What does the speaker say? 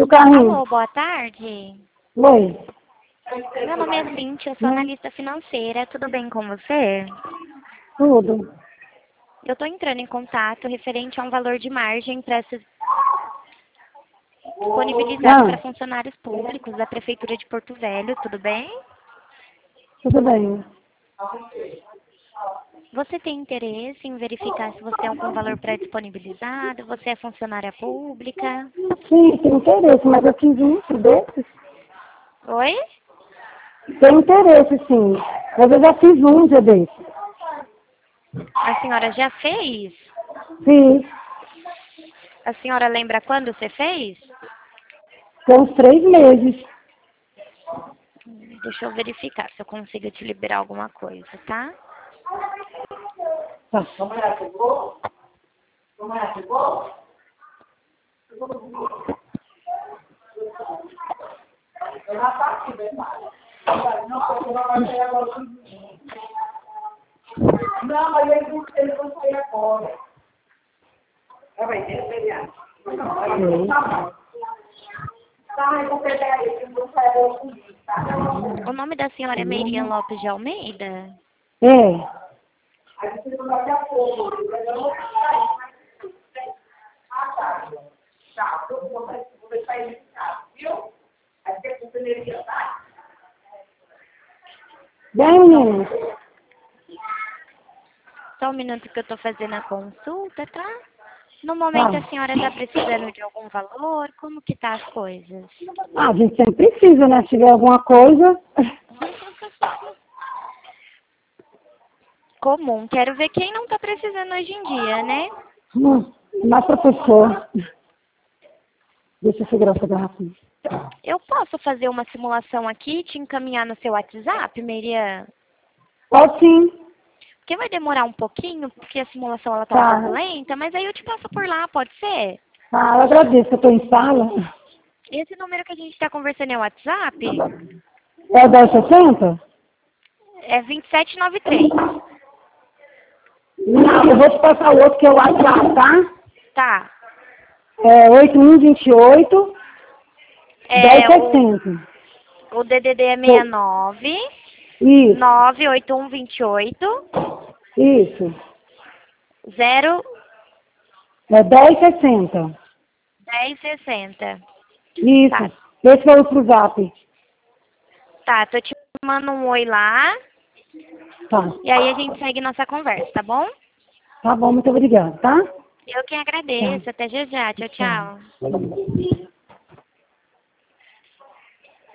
carrinho. Alô, boa tarde. Oi. Meu nome é Cintia, eu sou analista financeira. Tudo bem com você? Tudo. Eu estou entrando em contato referente a um valor de margem para ser disponibilizado para Ah, funcionários públicos da Prefeitura de Porto Velho. Tudo bem? tudo bem. Você tem interesse em verificar se você tem algum valor pré-disponibilizado? Você é funcionária pública? Sim, tem interesse, mas eu fiz um desses. Oi? Tem interesse, sim. Mas eu já fiz um dia desses. A senhora já fez? Fiz. A senhora lembra quando você fez? Tem uns 3 meses. Deixa eu verificar se eu consigo te liberar alguma coisa, tá? Tá. Não, mas eles vão sair agora. Vai ter feriado. Tá, eu vou pegar eles, eu vou sair agora comigo, tá? O nome da senhora é Miriam Lopes de Almeida? É. Aí você não vai dar fogo, eu não vou sair. Ah, tá. Tá, eu vou deixar ele em casa, viu? Aí você com energia, tá? Bem, menina. Só um minuto que eu tô fazendo a consulta, tá? No momento a senhora tá precisando de algum valor? Como que tá as coisas? Ah, a gente sempre precisa, né? Se tiver alguma coisa. Comum. Quero ver quem não tá precisando hoje em dia, né? Mas, professor. Deixa eu segurar essa garrafinha. Eu posso fazer uma simulação aqui e te encaminhar no seu WhatsApp, Miriam? Pode sim. Porque vai demorar um pouquinho, porque a simulação ela tá um pouco Tá. lenta, mas aí eu te passo por lá, pode ser? Ah, eu agradeço, eu estou em sala. Esse número que a gente está conversando é o WhatsApp? É o 1060? É 2793. Não, eu vou te passar o outro que é o WhatsApp, tá? Tá. É 8128 É, 1060. o DDD é 69 Isso, 98128 isso. 0 É 1060. 1060. Tá. Isso. Esse foi o zap. Tá, tô te mandando um oi lá Tá. e aí a gente segue nossa conversa, tá bom? Tá bom, muito obrigada, tá? Eu que Tchau. agradeço. Até já já. Tchau, Tchau. tchau.